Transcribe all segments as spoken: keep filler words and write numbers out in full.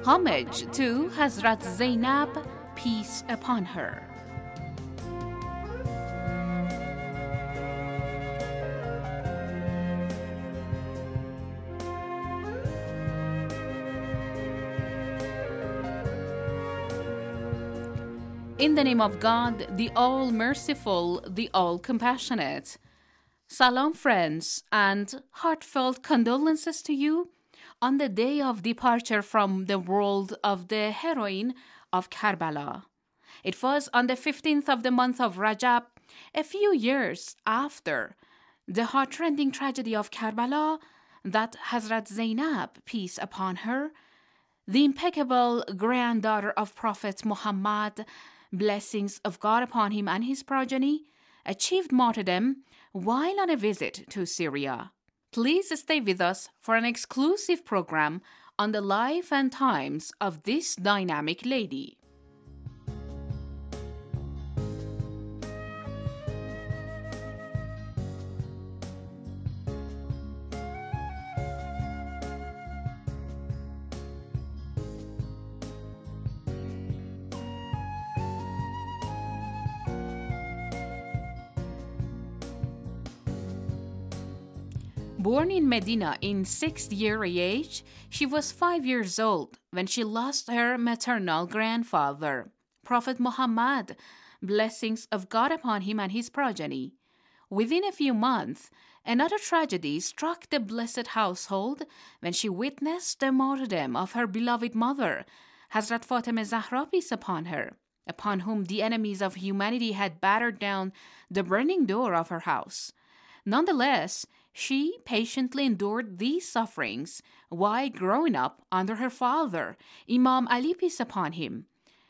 Homage to Hazrat Zainab, peace upon her. In the name of God, the All-Merciful, the All-Compassionate. Salam, friends, and heartfelt condolences to you on the day of departure from the world of the heroine of Karbala. It was on the fifteenth of the month of Rajab, a few years after the heartrending tragedy of Karbala, that Hazrat Zainab, peace upon her, the impeccable granddaughter of Prophet Muhammad, blessings of God upon him and his progeny, achieved martyrdom while on a visit to Syria. Please stay with us for an exclusive program on the life and times of this dynamic lady. Born in Medina in sixth year age, she was five years old when she lost her maternal grandfather, Prophet Muhammad, blessings of God upon him and his progeny. Within a few months, another tragedy struck the blessed household when she witnessed the martyrdom of her beloved mother, Hazrat Fatima Zahra, peace upon her, upon whom the enemies of humanity had battered down the burning door of her house. Nonetheless, she patiently endured these sufferings while growing up under her father, Imam Ali, peace upon him,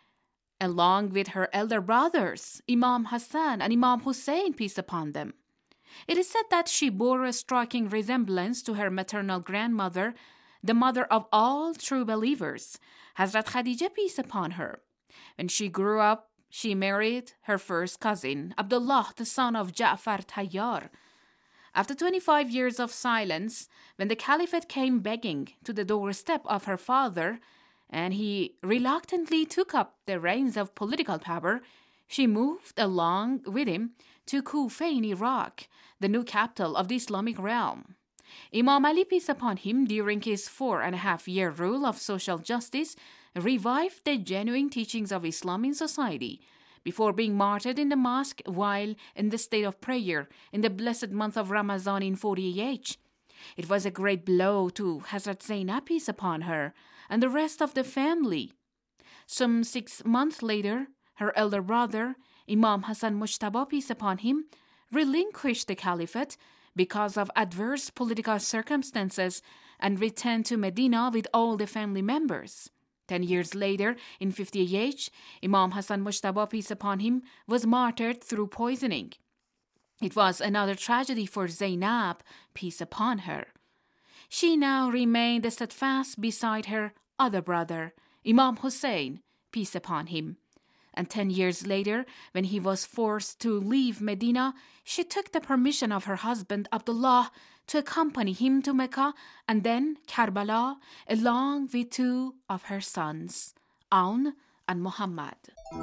along with her elder brothers, Imam Hassan and Imam Hussein, peace upon them. It is said that she bore a striking resemblance to her maternal grandmother, the mother of all true believers, Hazrat Khadija, peace upon her. When she grew up, she married her first cousin, Abdullah, the son of Ja'far Tayyar. After twenty-five years of silence, when the caliphate came begging to the doorstep of her father, and he reluctantly took up the reins of political power, she moved along with him to Kufa in Iraq, the new capital of the Islamic realm. Imam Ali, peace upon him, during his four and a half year rule of social justice, revived the genuine teachings of Islam in society, before being martyred in the mosque while in the state of prayer in the blessed month of Ramadan in forty A H. It was a great blow to Hazrat Zainab, peace upon her, and the rest of the family. Some six months later, her elder brother, Imam Hassan Mujtaba, peace upon him, relinquished the caliphate because of adverse political circumstances and returned to Medina with all the family members. Ten years later, in fifty A H, Imam Hassan Mujtaba, peace upon him, was martyred through poisoning. It was another tragedy for Zainab, peace upon her. She now remained steadfast beside her other brother, Imam Hussein, peace upon him. And ten years later, when he was forced to leave Medina, she took the permission of her husband Abdullah to accompany him to Mecca and then Karbala, along with two of her sons, Aun and Muhammad.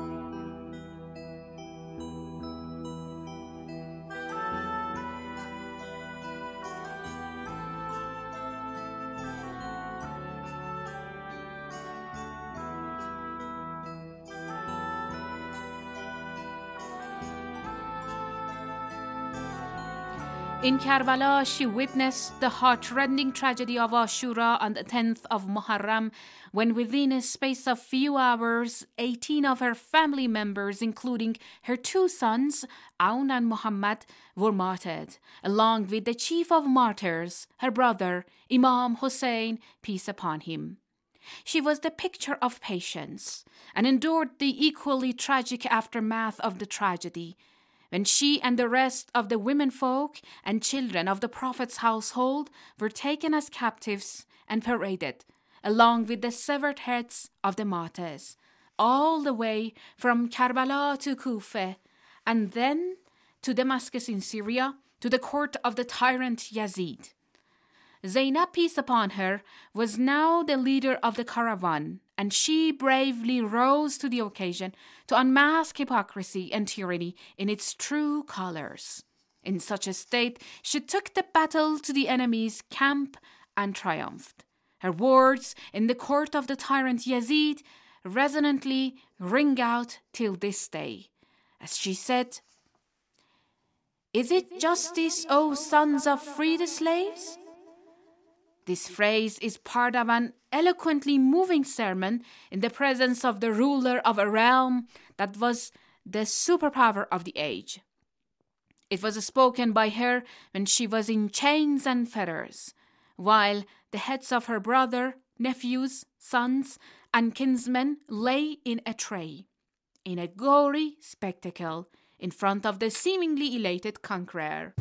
In Karbala, she witnessed the heartrending tragedy of Ashura on the tenth of Muharram, when within a space of few hours, eighteen of her family members, including her two sons, Aun and Muhammad, were martyred, along with the chief of martyrs, her brother, Imam Hussein, peace upon him. She was the picture of patience and endured the equally tragic aftermath of the tragedy, when she and the rest of the womenfolk and children of the Prophet's household were taken as captives and paraded, along with the severed heads of the martyrs, all the way from Karbala to Kufa, and then to Damascus in Syria, to the court of the tyrant Yazid. Zainab, peace upon her, was now the leader of the caravan, and she bravely rose to the occasion to unmask hypocrisy and tyranny in its true colors. In such a state, she took the battle to the enemy's camp and triumphed. Her words in the court of the tyrant Yazid resonantly ring out till this day, as she said, "Is it justice, O sons of freed slaves?" This phrase is part of an eloquently moving sermon in the presence of the ruler of a realm that was the superpower of the age. It was spoken by her when she was in chains and fetters, while the heads of her brother, nephews, sons, and kinsmen lay in a tray, in a gory spectacle in front of the seemingly elated conqueror.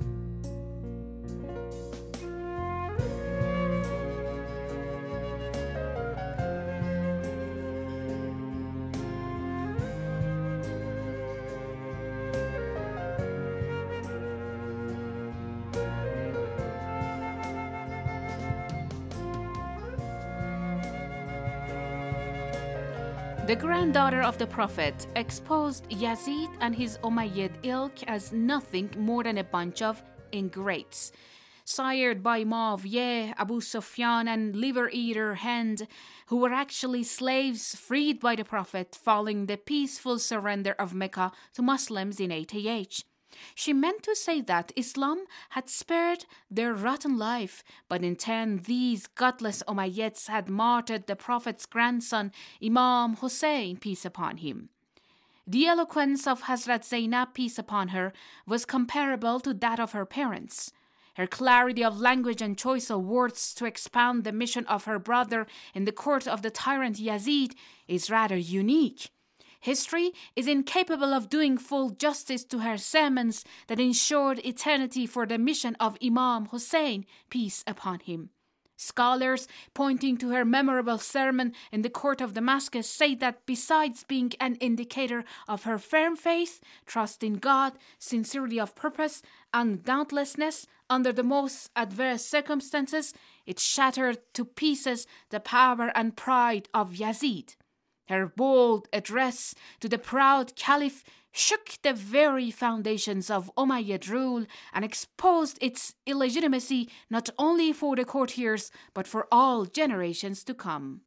The granddaughter of the Prophet exposed Yazid and his Umayyad ilk as nothing more than a bunch of ingrates, sired by Muawiyah, Abu Sufyan, and liver-eater Hind, who were actually slaves freed by the Prophet following the peaceful surrender of Mecca to Muslims in eight A H. She meant to say that Islam had spared their rotten life, but in turn these gutless Umayyads had martyred the Prophet's grandson, Imam Hussein, peace upon him. The eloquence of Hazrat Zainab, peace upon her, was comparable to that of her parents. Her clarity of language and choice of words to expound the mission of her brother in the court of the tyrant Yazid is rather unique. History is incapable of doing full justice to her sermons that ensured eternity for the mission of Imam Hussein, peace upon him. Scholars, pointing to her memorable sermon in the court of Damascus, say that besides being an indicator of her firm faith, trust in God, sincerity of purpose, and dauntlessness under the most adverse circumstances, it shattered to pieces the power and pride of Yazid. Her bold address to the proud caliph shook the very foundations of Umayyad rule and exposed its illegitimacy not only for the courtiers but for all generations to come.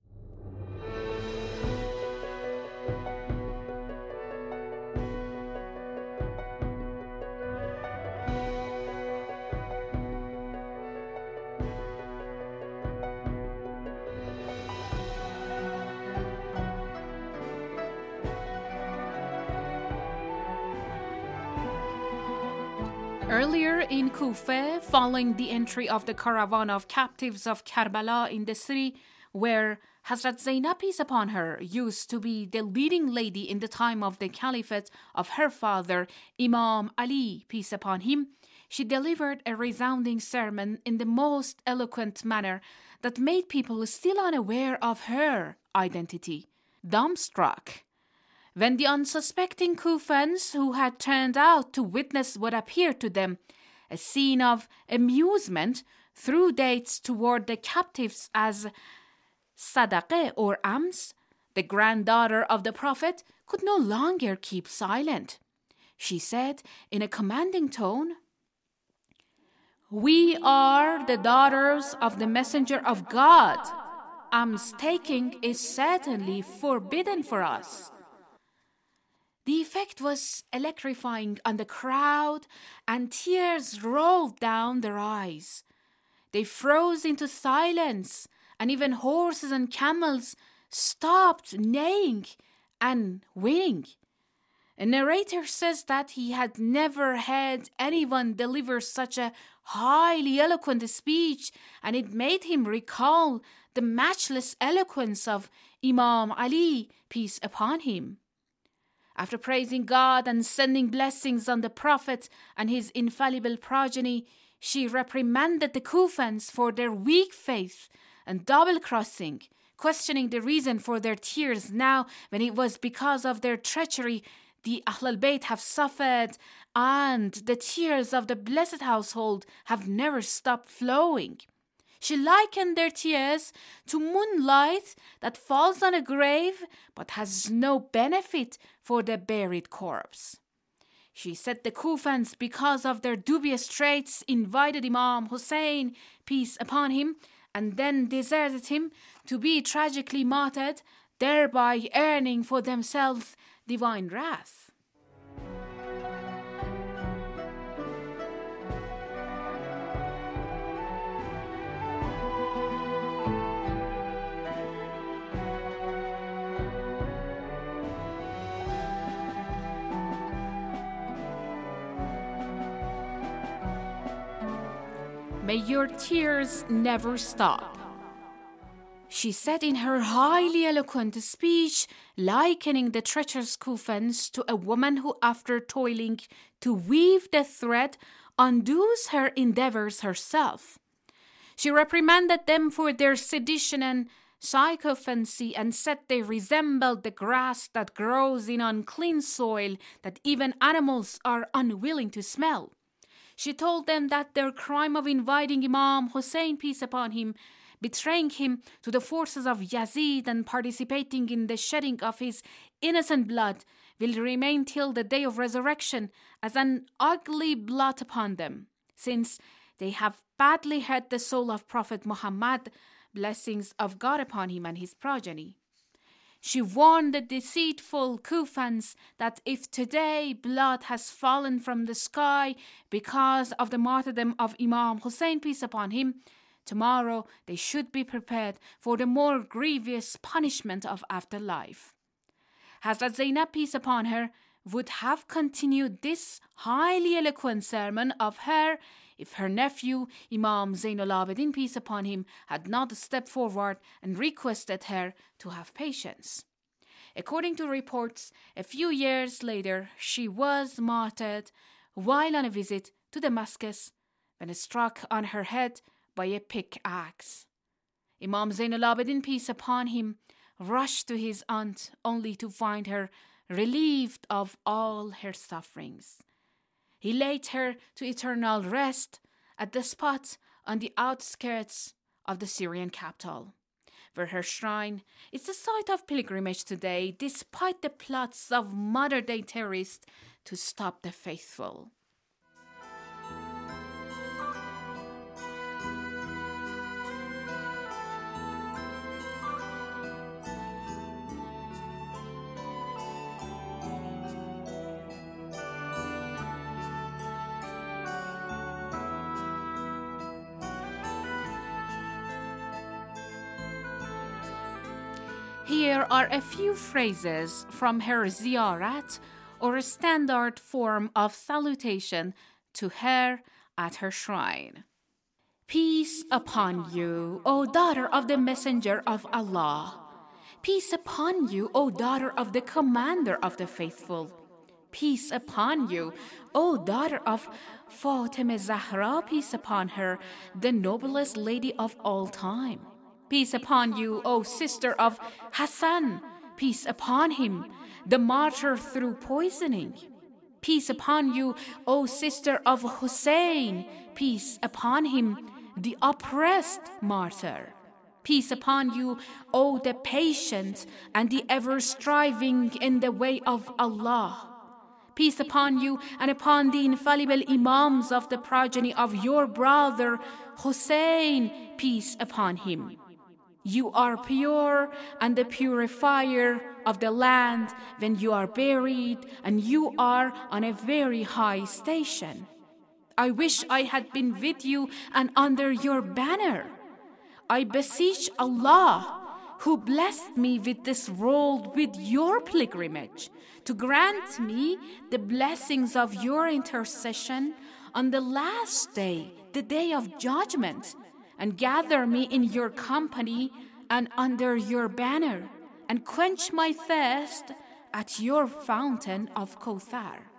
Earlier in Kufa, following the entry of the caravan of captives of Karbala in the city where Hazrat Zainab, peace upon her, used to be the leading lady in the time of the caliphate of her father, Imam Ali, peace upon him, she delivered a resounding sermon in the most eloquent manner that made people still unaware of her identity dumbstruck. When the unsuspecting Kufans, who had turned out to witness what appeared to them a scene of amusement, threw dates toward the captives as sadaqah or ams, the granddaughter of the Prophet could no longer keep silent. She said in a commanding tone, "We are the daughters of the Messenger of God. Alms taking is certainly forbidden for us." The effect was electrifying on the crowd, and tears rolled down their eyes. They froze into silence, and even horses and camels stopped neighing and whinnying. A narrator says that he had never heard anyone deliver such a highly eloquent speech, and it made him recall the matchless eloquence of Imam Ali, peace upon him. After praising God and sending blessings on the Prophet and his infallible progeny, she reprimanded the Kufans for their weak faith and double-crossing, questioning the reason for their tears now when it was because of their treachery the Ahlul Bayt have suffered and the tears of the blessed household have never stopped flowing. She likened their tears to moonlight that falls on a grave but has no benefit for the buried corpse. She said the Kufans, because of their dubious traits, invited Imam Hussein, peace upon him, and then deserted him to be tragically martyred, thereby earning for themselves divine wrath. May your tears never stop, she said in her highly eloquent speech, likening the treacherous Kufans to a woman who, after toiling to weave the thread, undoes her endeavors herself. She reprimanded them for their sedition and sycophancy and said they resembled the grass that grows in unclean soil that even animals are unwilling to smell. She told them that their crime of inviting Imam Hussein, peace upon him, betraying him to the forces of Yazid and participating in the shedding of his innocent blood, will remain till the day of resurrection as an ugly blot upon them, since they have badly hurt the soul of Prophet Muhammad, blessings of God upon him and his progeny. She warned the deceitful Kufans that if today blood has fallen from the sky because of the martyrdom of Imam Hussein, peace upon him, tomorrow they should be prepared for the more grievous punishment of afterlife. Hazrat Zainab, peace upon her, would have continued this highly eloquent sermon of her if her nephew, Imam Zainul Abidin, peace upon him, had not stepped forward and requested her to have patience. According to reports, a few years later, she was martyred while on a visit to Damascus when struck on her head by a pickaxe. Imam Zainul Abidin, peace upon him, rushed to his aunt only to find her relieved of all her sufferings. He laid her to eternal rest at the spot on the outskirts of the Syrian capital, where her shrine is the site of pilgrimage today, despite the plots of modern-day terrorists to stop the faithful. Here are a few phrases from her ziyarat, or a standard form of salutation to her at her shrine. Peace upon you, O daughter of the Messenger of Allah. Peace upon you, O daughter of the Commander of the Faithful. Peace upon you, O daughter of Fatima Zahra, peace upon her, the noblest lady of all time. Peace upon you, O sister of Hassan, peace upon him, the martyr through poisoning. Peace upon you, O sister of Hussein, peace upon him, the oppressed martyr. Peace upon you, O the patient and the ever striving in the way of Allah. Peace upon you and upon the infallible Imams of the progeny of your brother Hussein, peace upon him. You are pure and the purifier of the land when you are buried, and you are on a very high station. I wish I had been with you and under your banner. I beseech Allah, who blessed me with this world with your pilgrimage, to grant me the blessings of your intercession on the last day, the day of judgment, and gather me in your company and under your banner, and quench my thirst at your fountain of Kauthar.